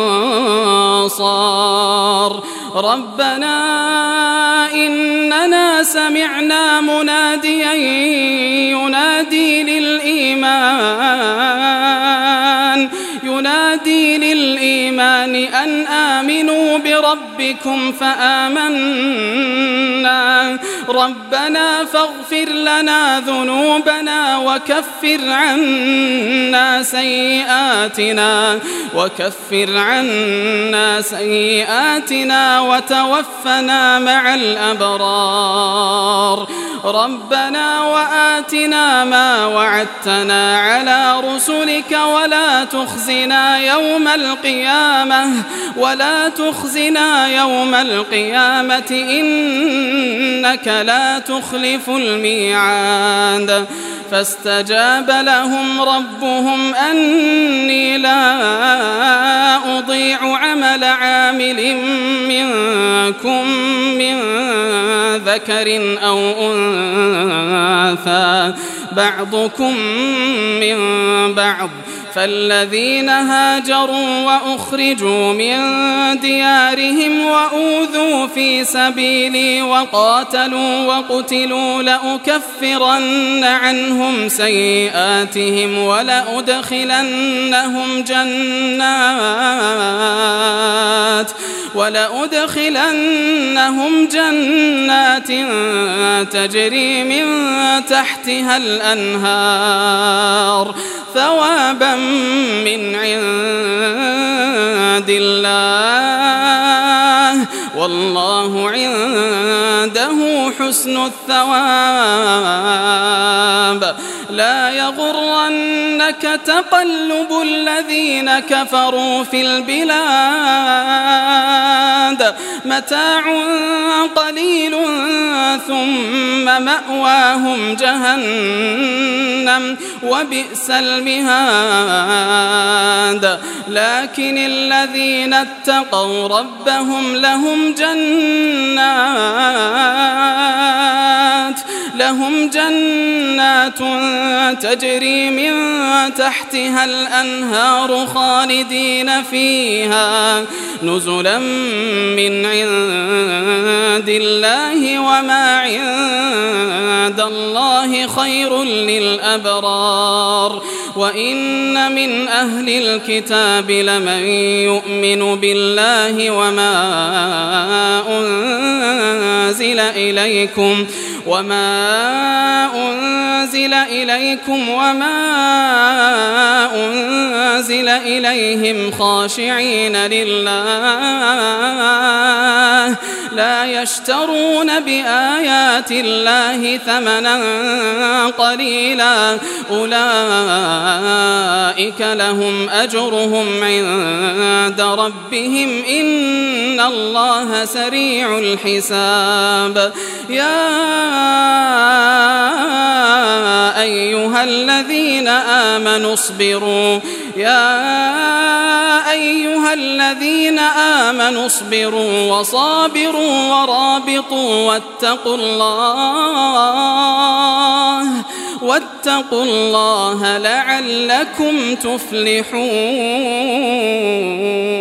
Speaker 2: أنصار ربنا إننا سمعنا مناديا ينادي للإيمان ينادي للإيمان أن آمنوا بربكم فآمنا ربنا فاغفر لنا ذنوبنا وكفر عنا سيئاتنا وكفر عنا سيئاتنا وتوفنا مع الأبرار ربنا وآتنا ما وعدتنا على رسلك ولا تخزنا يوم القيامة ولا تخزنا يوم القيامة إنك لا تخلف الميعاد فاستجاب لهم ربهم أني لا أضيع عمل عامل منكم من ذكر أو أنثى بعضكم من بعض فالذين هاجروا وأخرجوا من ديارهم وأوذوا في سبيلي وقاتلوا وقتلوا لأكفرن عنهم سيئاتهم ولأدخلنهم جنات ولأدخلنهم جنات تجري من تحتها الأنهار ثوابا من عند الله والله عنده حسن الثواب لا يغرنك تقلب الذين كفروا في البلاد متاع قليل ثم مأواهم جهنم وبئس المهاد لكن الذين اتقوا ربهم لهم جنات لهم جنات تجري من تحتها الأنهار خالدين فيها نزلا من عند الله وما عند الله خير للأبرار وإن من أهل الكتاب لمن يؤمن بالله وما أنزل إليكم وما أنزل إليكم وما أنزل إليهم خاشعين لله لا يشترون بآيات الله ثمنا قليلا أولئك لهم أجرهم عند ربهم إن الله سريع الحساب يا أيها الذين آمنوا اصبروا يا أيها الذين آمنوا اصبروا وصابروا ورابطوا واتقوا الله واتقوا الله لعلكم تفلحون.